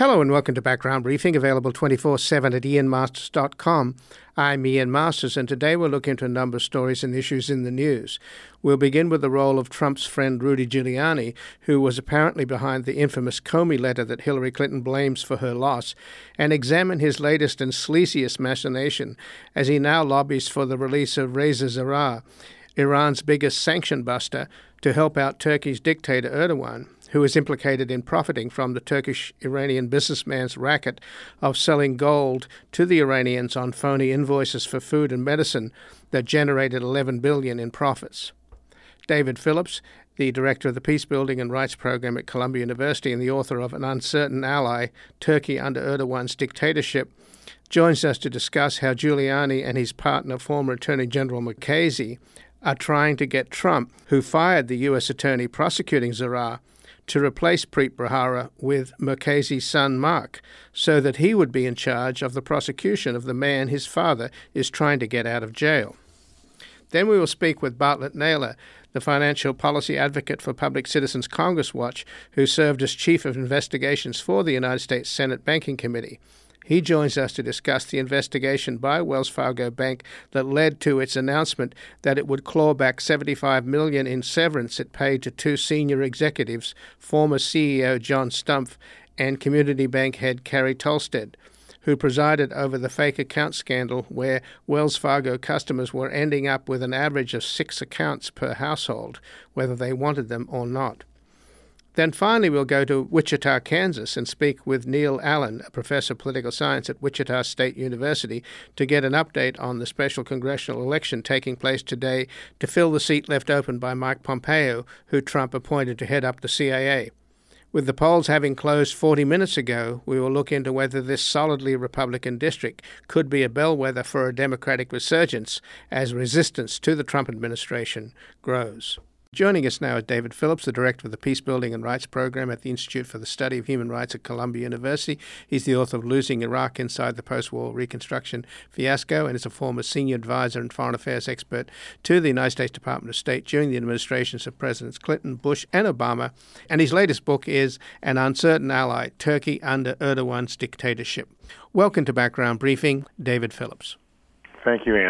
Hello and welcome to Background Briefing, available 24/7 at ianmasters.com. I'm Ian Masters, and today we'll look into a number of stories and issues in the news. We'll begin with the role of Trump's friend Rudy Giuliani, who was apparently behind the infamous Comey letter that Hillary Clinton blames for her loss, and examine his latest and sleaziest machination as he now lobbies for the release of Reza Zarrab, Iran's biggest sanction buster, to help out Turkey's dictator Erdogan, who is implicated in profiting from the Turkish-Iranian businessman's racket of selling gold to the Iranians on phony invoices for food and medicine that generated $11 billion in profits. David Phillips, the director of the Peace Building and Rights Program at Columbia University and the author of An Uncertain Ally, Turkey Under Erdogan's Dictatorship, joins us to discuss how Giuliani and his partner, former Attorney General Mukasey, are trying to get Trump, who fired the U.S. attorney prosecuting Zarrab, to replace Preet Bharara with Mukasey's son Mark, so that he would be in charge of the prosecution of the man his father is trying to get out of jail. Then we will speak with Bartlett Naylor, the financial policy advocate for Public Citizens Congress Watch, who served as chief of investigations for the United States Senate Banking Committee. He joins us to discuss the investigation by Wells Fargo Bank that led to its announcement that it would claw back $75 million in severance it paid to two senior executives, former CEO John Stumpf and Community Bank head Carrie Tolstead, who presided over the fake account scandal where Wells Fargo customers were ending up with an average of 6 accounts per household, whether they wanted them or not. Then finally, we'll go to Wichita, Kansas, and speak with Neil Allen, a professor of political science at Wichita State University, to get an update on the special congressional election taking place today to fill the seat left open by Mike Pompeo, who Trump appointed to head up the CIA. With the polls having closed 40 minutes ago, we will look into whether this solidly Republican district could be a bellwether for a Democratic resurgence as resistance to the Trump administration grows. Joining us now is David Phillips, the director of the Peace Building and Rights Program at the Institute for the Study of Human Rights at Columbia University. He's the author of Losing Iraq Inside the Post-War Reconstruction Fiasco and is a former senior advisor and foreign affairs expert to the United States Department of State during the administrations of Presidents Clinton, Bush, and Obama. And his latest book is An Uncertain Ally, Turkey Under Erdogan's Dictatorship. Welcome to Background Briefing, David Phillips. Thank you, Ian.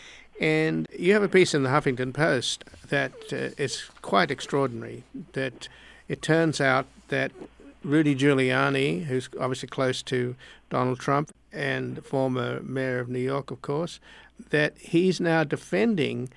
And you have a piece in the Huffington Post that is quite extraordinary, that it turns out that Rudy Giuliani, who's obviously close to Donald Trump and former mayor of New York, of course, that he's now defending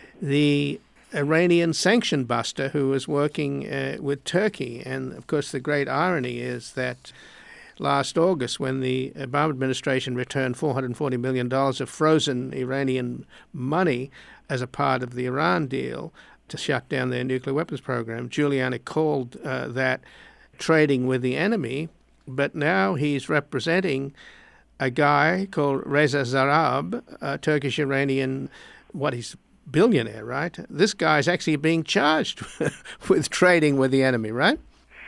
the Iranian sanction buster who was working with Turkey. And, of course, the great irony is that last August, when the Obama administration returned $440 million of frozen Iranian money as a part of the Iran deal to shut down their nuclear weapons program, Giuliani called that trading with the enemy, but now he's representing a guy called Reza Zarrab, a Turkish-Iranian, he's a billionaire, right? This guy's actually being charged with trading with the enemy, right?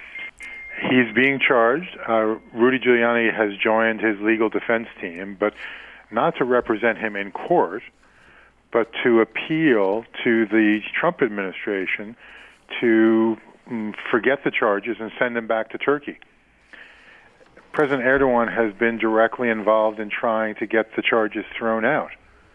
He's being charged. Rudy Giuliani has joined his legal defense team, but not to represent him in court, but to appeal to the Trump administration to forget the charges and send him back to Turkey. President Erdogan has been directly involved in trying to get the charges thrown out.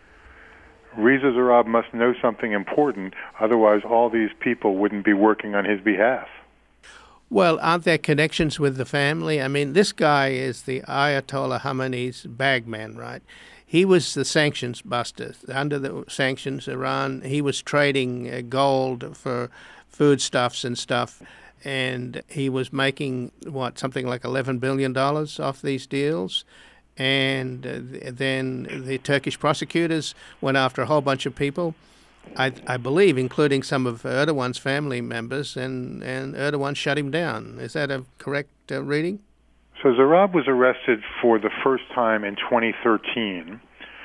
Reza Zarrab must know something important, otherwise all these people wouldn't be working on his behalf. Well, aren't there connections with the family? I mean, this guy is the Ayatollah Khamenei's bagman, right? He was the sanctions buster. Under the sanctions, Iran, he was trading gold for foodstuffs and stuff, and he was making, something like $11 billion off these deals. And then the Turkish prosecutors went after a whole bunch of people, I believe, including some of Erdogan's family members, and Erdogan shut him down. Is that a correct reading? So Zarrab was arrested for the first time in 2013.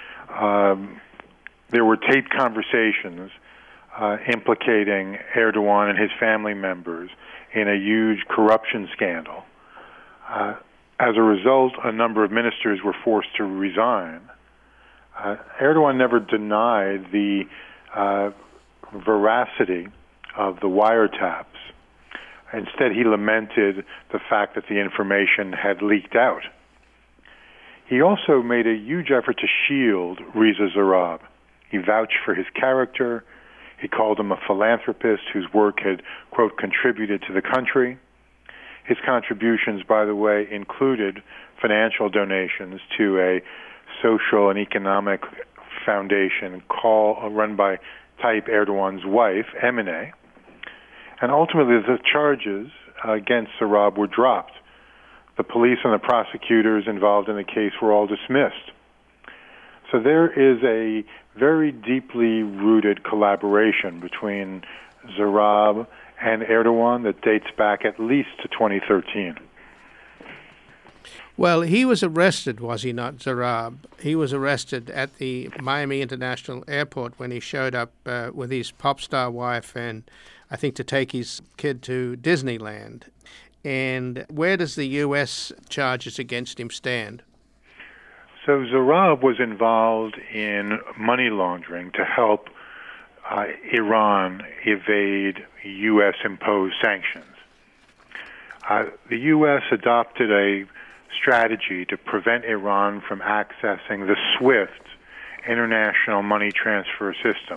There were taped conversations implicating Erdogan and his family members in a huge corruption scandal. As a result, a number of ministers were forced to resign. Erdogan never denied the veracity of the wiretaps. Instead, he lamented the fact that the information had leaked out. He also made a huge effort to shield Reza Zarrab. He vouched for his character. He called him a philanthropist whose work had, quote, contributed to the country. His contributions, by the way, included financial donations to a social and economic foundation run by Tayyip Erdogan's wife, Emine. And ultimately, the charges against Zarrab were dropped. The police and the prosecutors involved in the case were all dismissed. So there is a very deeply rooted collaboration between Zarrab and Erdogan that dates back at least to 2013. Well, he was arrested, was he not, Zarrab? He was arrested at the Miami International Airport when he showed up with his pop star wife and I think to take his kid to Disneyland. And where does the U.S. charges against him stand? So Zarrab was involved in money laundering to help Iran evade U.S.-imposed sanctions. The U.S. adopted a strategy to prevent Iran from accessing the SWIFT international money transfer system.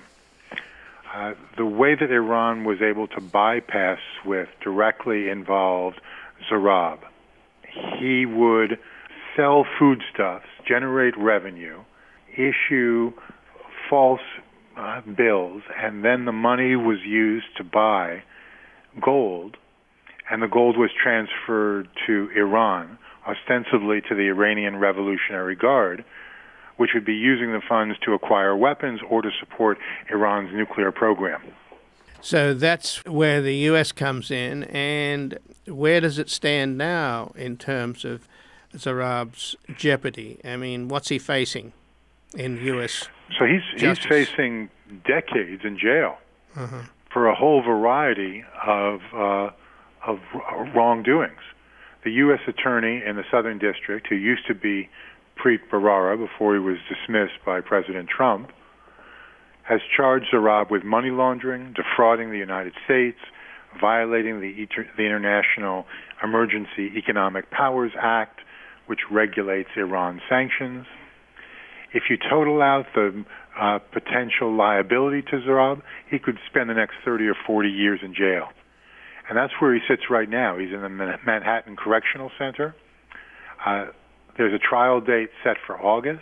The way that Iran was able to bypass SWIFT directly involved Zarrab. He would sell foodstuffs, generate revenue, issue false bills, and then the money was used to buy gold, and the gold was transferred to Iran, ostensibly to the Iranian Revolutionary Guard, which would be using the funds to acquire weapons or to support Iran's nuclear program. So that's where the U.S. comes in, and where does it stand now in terms of Zarrab's jeopardy? I mean, what's he facing in U.S. So he's facing decades in jail for a whole variety of wrongdoings. The U.S. attorney in the Southern District, who used to be Preet Bharara before he was dismissed by President Trump, has charged Zarrab with money laundering, defrauding the United States, violating the International Emergency Economic Powers Act, which regulates Iran sanctions. If you total out the potential liability to Zarrab, he could spend the next 30 or 40 years in jail. And that's where he sits right now. He's in the Manhattan Correctional Center. There's a trial date set for August.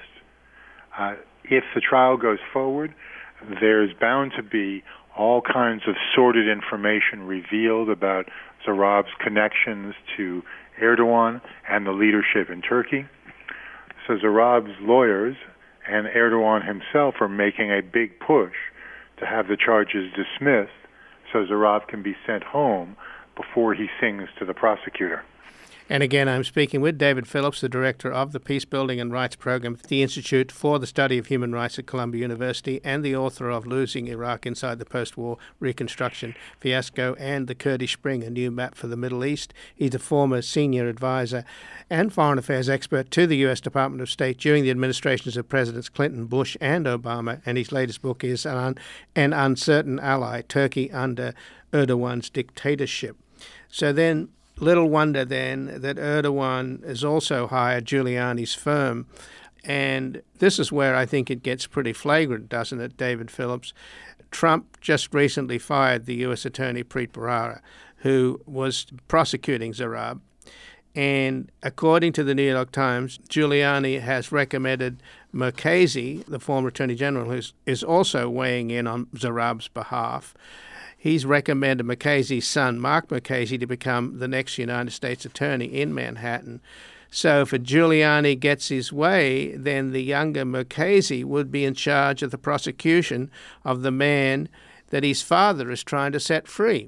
If the trial goes forward, there's bound to be all kinds of sordid information revealed about Zarrab's connections to Erdogan and the leadership in Turkey. So Zarrab's lawyers and Erdogan himself are making a big push to have the charges dismissed so Zarrab can be sent home before he sings to the prosecutor. And again, I'm speaking with David Phillips, the director of the Peace Building and Rights Program at the Institute for the Study of Human Rights at Columbia University and the author of Losing Iraq Inside the Post-War Reconstruction Fiasco and the Kurdish Spring, A New Map for the Middle East. He's a former senior advisor and foreign affairs expert to the U.S. Department of State during the administrations of Presidents Clinton, Bush, and Obama. And his latest book is An Uncertain Ally, Turkey Under Erdogan's Dictatorship. So then, little wonder then that Erdogan has also hired Giuliani's firm. And this is where I think it gets pretty flagrant, doesn't it, David Phillips? Trump just recently fired the U.S. Attorney Preet Bharara, who was prosecuting Zarrab. And according to the New York Times, Giuliani has recommended Mukasey, the former Attorney General, who is also weighing in on Zarrab's behalf. He's recommended Mukasey's son, Mark Mukasey, to become the next United States Attorney in Manhattan. So if Giuliani gets his way, then the younger Mukasey would be in charge of the prosecution of the man that his father is trying to set free.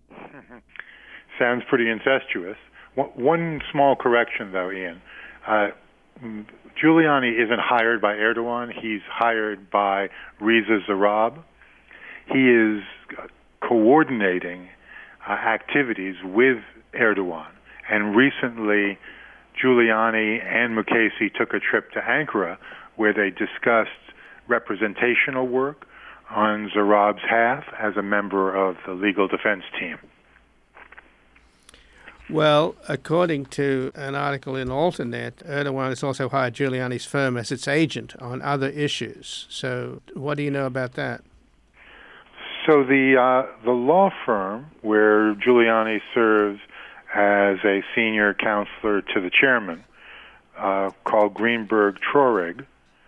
Sounds pretty incestuous. One small correction, though, Ian. Giuliani isn't hired by Erdogan. He's hired by Reza Zarrab. He is coordinating activities with Erdogan. And recently, Giuliani and Mukasey took a trip to Ankara where they discussed representational work on Zarrab's behalf as a member of the legal defense team. Well, according to an article in Alternet, Erdogan has also hired Giuliani's firm as its agent on other issues. So what do you know about that? So the law firm where Giuliani serves as a senior counselor to the chairman, called Greenberg Traurig,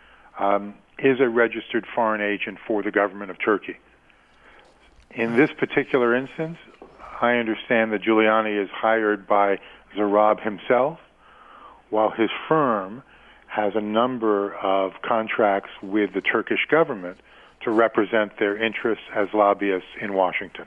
is a registered foreign agent for the government of Turkey. In this particular instance, I understand that Giuliani is hired by Zarab himself, while his firm has a number of contracts with the Turkish government to represent their interests as lobbyists in Washington.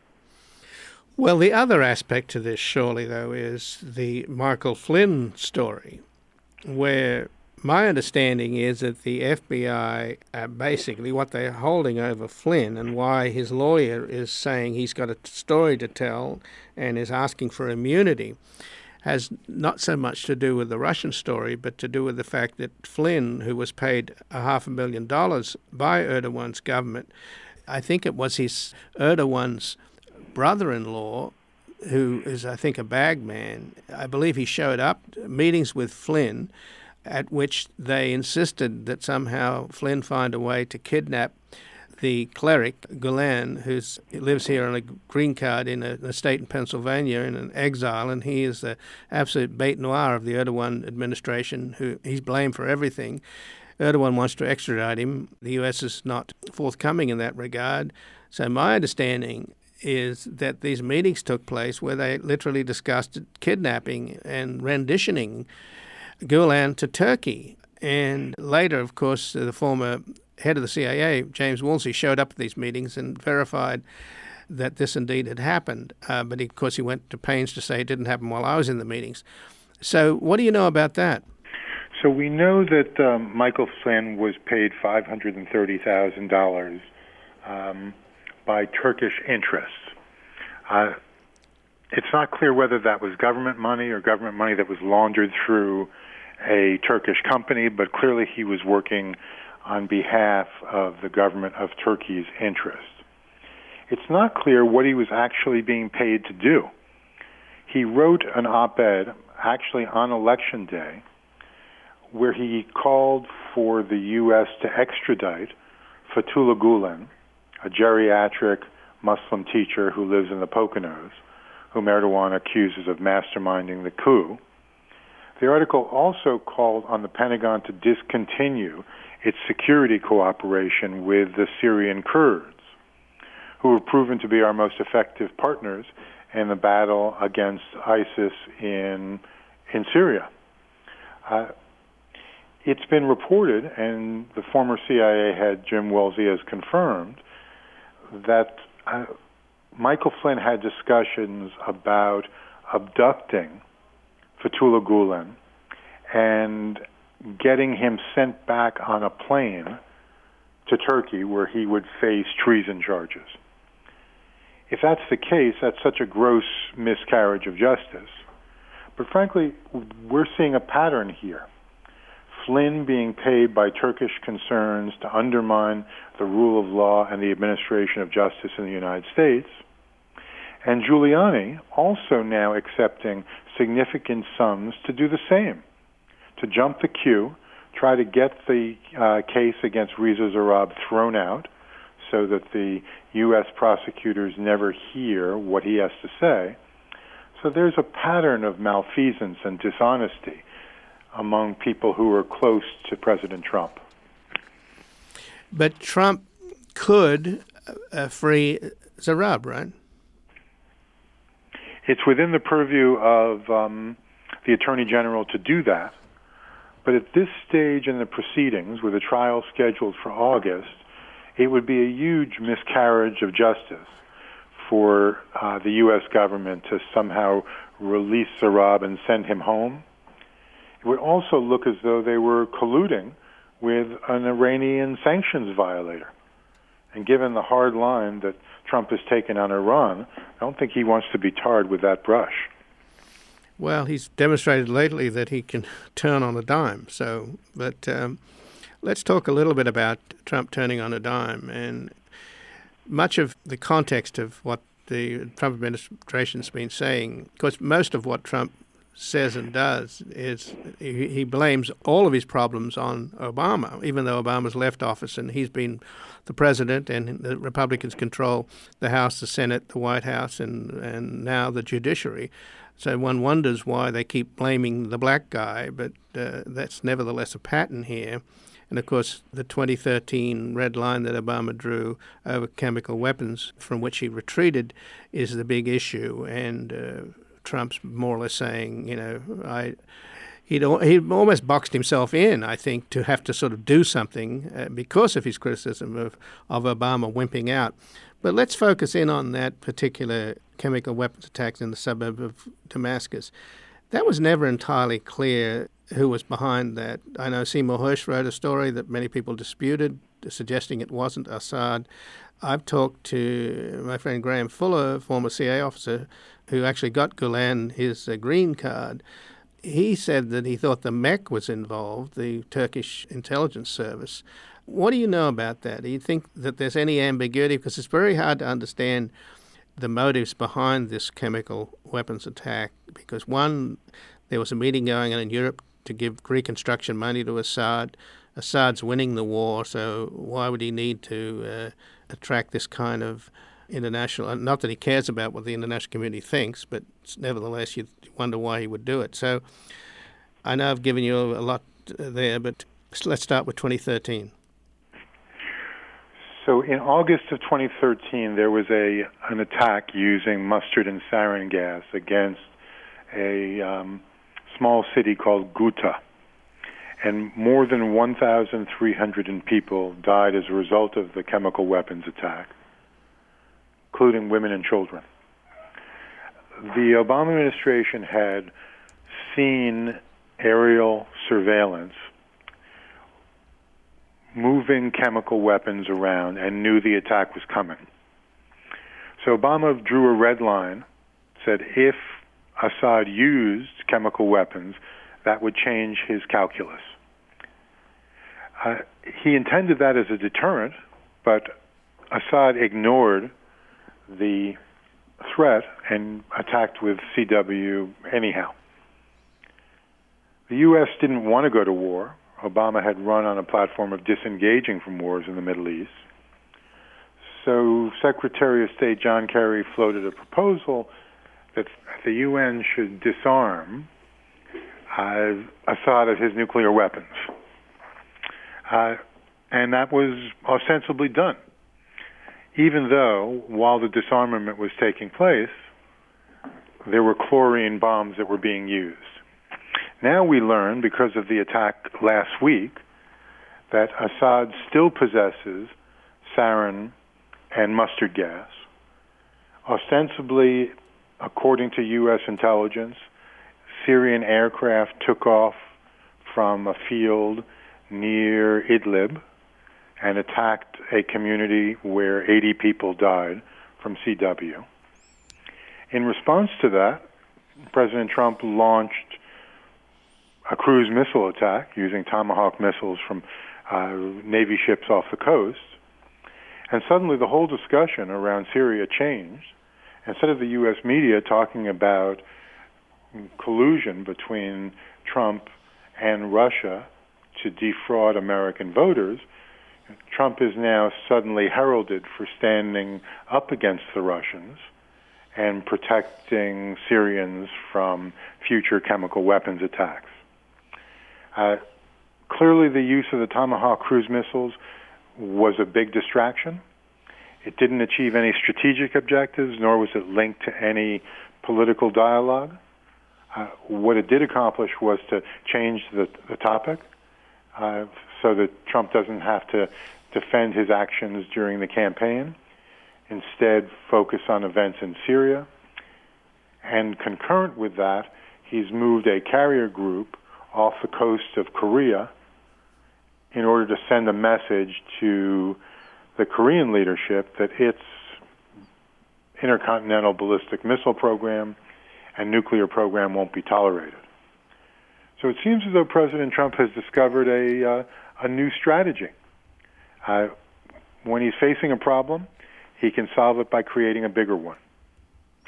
Well, the other aspect to this, surely, though, is the Michael Flynn story, where my understanding is that the FBI, basically what they're holding over Flynn and why his lawyer is saying he's got a story to tell and is asking for immunity, has not so much to do with the Russian story, but to do with the fact that Flynn, who was paid $500,000 by Erdogan's government, I think it was Erdogan's brother-in-law, who is, I think, a bagman. I believe he showed up at meetings with Flynn, at which they insisted that somehow Flynn find a way to kidnap the cleric, Gulen, who lives here on a green card in an estate in Pennsylvania in an exile, and he is the absolute bête noire of the Erdogan administration, who he's blamed for everything. Erdogan wants to extradite him. The U.S. is not forthcoming in that regard. So my understanding is that these meetings took place where they literally discussed kidnapping and renditioning Gulen to Turkey. And later, of course, the former head of the CIA, James Woolsey, showed up at these meetings and verified that this indeed had happened. But of course, he went to pains to say it didn't happen while I was in the meetings. So what do you know about that? So we know that Michael Flynn was paid $530,000 by Turkish interests. It's not clear whether that was government money or government money that was laundered through a Turkish company, but clearly he was working on behalf of the government of Turkey's interest. It's not clear what he was actually being paid to do. He wrote an op-ed, actually on Election Day, where he called for the U.S. to extradite Fethullah Gulen, a geriatric Muslim teacher who lives in the Poconos, whom Erdogan accuses of masterminding the coup. The article also called on the Pentagon to discontinue its security cooperation with the Syrian Kurds, who were proven to be our most effective partners in the battle against ISIS in Syria. It's been reported, and the former CIA head Jim Woolsey has confirmed, that Michael Flynn had discussions about abducting Fethullah Gulen and getting him sent back on a plane to Turkey where he would face treason charges. If that's the case, that's such a gross miscarriage of justice. But frankly, we're seeing a pattern here. Flynn being paid by Turkish concerns to undermine the rule of law and the administration of justice in the United States, and Giuliani also now accepting significant sums to do the same, to jump the queue, try to get the case against Reza Zarab thrown out so that the U.S. prosecutors never hear what he has to say. So there's a pattern of malfeasance and dishonesty among people who are close to President Trump. But Trump could free Zarab, right? It's within the purview of the Attorney General to do that. But at this stage in the proceedings, with a trial scheduled for August, it would be a huge miscarriage of justice for the U.S. government to somehow release Zarab and send him home. It would also look as though they were colluding with an Iranian sanctions violator. And given the hard line that Trump has taken on Iran, I don't think he wants to be tarred with that brush. Well, he's demonstrated lately that he can turn on a dime. But let's talk a little bit about Trump turning on a dime. And much of the context of what the Trump administration's been saying, because most of what Trump says and does is he blames all of his problems on Obama, even though Obama's left office and he's been the president and the Republicans control the House, the Senate, the White House, and now the judiciary. So one wonders why they keep blaming the black guy, but that's nevertheless a pattern here. And, of course, the 2013 red line that Obama drew over chemical weapons, from which he retreated, is the big issue. And Trump's more or less saying, he almost boxed himself in, I think, to have to sort of do something because of his criticism of Obama wimping out. But let's focus in on that particular chemical weapons attacks in the suburb of Damascus. That was never entirely clear who was behind that. I know Seymour Hersh wrote a story that many people disputed, suggesting it wasn't Assad. I've talked to my friend Graham Fuller, former CIA officer, who actually got Gulen his green card. He said that he thought the MEK was involved, the Turkish intelligence service. What do you know about that? Do you think that there's any ambiguity? Because it's very hard to understand the motives behind this chemical weapons attack. Because one, there was a meeting going on in Europe to give reconstruction money to Assad. Assad's winning the war, so why would he need to attract this kind of international, not that he cares about what the international community thinks, but nevertheless you wonder why he would do it. So I know I've given you a lot there, but let's start with 2013. So in August of 2013, there was an attack using mustard and sarin gas against a small city called Ghouta. And more than 1,300 people died as a result of the chemical weapons attack, including women and children. The Obama administration had seen aerial surveillance moving chemical weapons around and knew the attack was coming. So Obama drew a red line, said if Assad used chemical weapons, that would change his calculus. He intended that as a deterrent, but Assad ignored the threat and attacked with CW anyhow. The U.S. didn't want to go to war. Obama had run on a platform of disengaging from wars in the Middle East. So Secretary of State John Kerry floated a proposal that the UN should disarm Assad of his nuclear weapons. And that was ostensibly done, even though while the disarmament was taking place, there were chlorine bombs that were being used. Now we learn, because of the attack last week, that Assad still possesses sarin and mustard gas. Ostensibly, according to U.S. intelligence, Syrian aircraft took off from a field near Idlib and attacked a community where 80 people died from CW. In response to that, President Trump launched a cruise missile attack using Tomahawk missiles from Navy ships off the coast. And suddenly the whole discussion around Syria changed. Instead of the U.S. media talking about collusion between Trump and Russia to defraud American voters, Trump is now suddenly heralded for standing up against the Russians and protecting Syrians from future chemical weapons attacks. Clearly, the use of the Tomahawk cruise missiles was a big distraction. It didn't achieve any strategic objectives, nor was it linked to any political dialogue. What it did accomplish was to change the topic so that Trump doesn't have to defend his actions during the campaign, instead focus on events in Syria. And concurrent with that, he's moved a carrier group off the coast of Korea in order to send a message to the Korean leadership that its intercontinental ballistic missile program and nuclear program won't be tolerated. So it seems as though President Trump has discovered a new strategy. When he's facing a problem, he can solve it by creating a bigger one.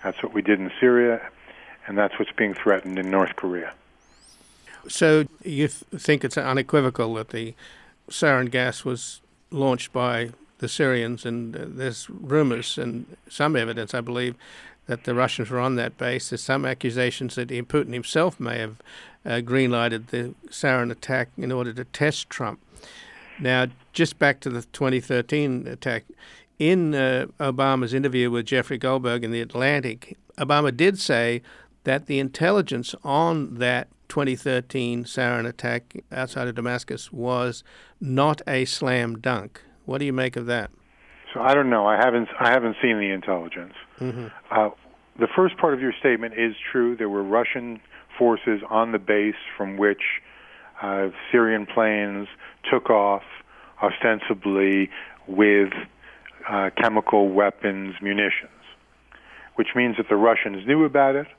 That's what we did in Syria, and that's what's being threatened in North Korea. So you think it's unequivocal that the sarin gas was launched by the Syrians, and there's rumors and some evidence, I believe, that the Russians were on that base. There's some accusations that Putin himself may have green-lighted the sarin attack in order to test Trump. Now, just back to the 2013 attack, in Obama's interview with Jeffrey Goldberg in The Atlantic, Obama did say that the intelligence on that 2013 sarin attack outside of Damascus was not a slam dunk. What do you make of that? So I don't know. I haven't seen the intelligence. Mm-hmm. The first part of your statement is true. There were Russian forces on the base from which Syrian planes took off, ostensibly with chemical weapons munitions, which means that the Russians knew about it.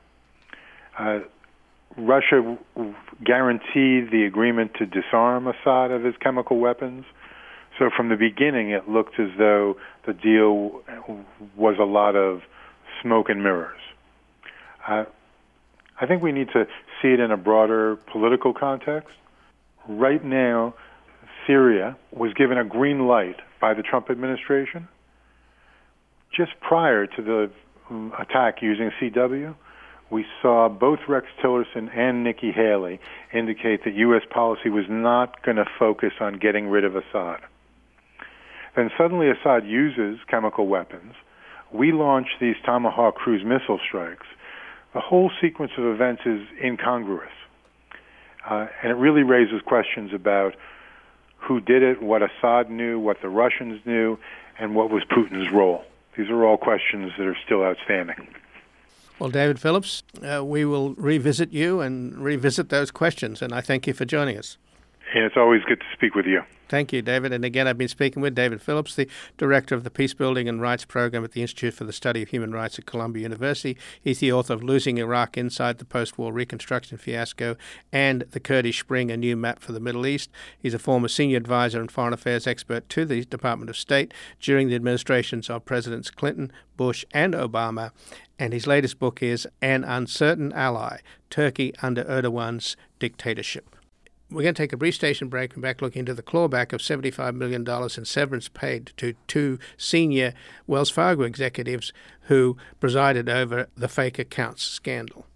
Russia guaranteed the agreement to disarm Assad of his chemical weapons. So from the beginning, it looked as though the deal was a lot of smoke and mirrors. I think we need to see it in a broader political context. Right now, Syria was given a green light by the Trump administration. Just prior to the attack using CW, we saw both Rex Tillerson and Nikki Haley indicate that U.S. policy was not going to focus on getting rid of Assad. Then suddenly Assad uses chemical weapons. We launch these Tomahawk cruise missile strikes. The whole sequence of events is incongruous. And it really raises questions about who did it, what Assad knew, what the Russians knew, and what was Putin's role. These are all questions that are still outstanding. Well, David Phillips, we will revisit you and revisit those questions, and I thank you for joining us. And it's always good to speak with you. Thank you, David. And again, I've been speaking with David Phillips, the Director of the Peace Building and Rights Program at the Institute for the Study of Human Rights at Columbia University. He's the author of Losing Iraq Inside the Post-War Reconstruction Fiasco and The Kurdish Spring, A New Map for the Middle East. He's a former senior advisor and foreign affairs expert to the Department of State during the administrations of Presidents Clinton, Bush, and Obama. And his latest book is An Uncertain Ally, Turkey Under Erdogan's Dictatorship. We're going to take a brief station break and back look into the clawback of $75 million in severance paid to two senior Wells Fargo executives who presided over the fake accounts scandal.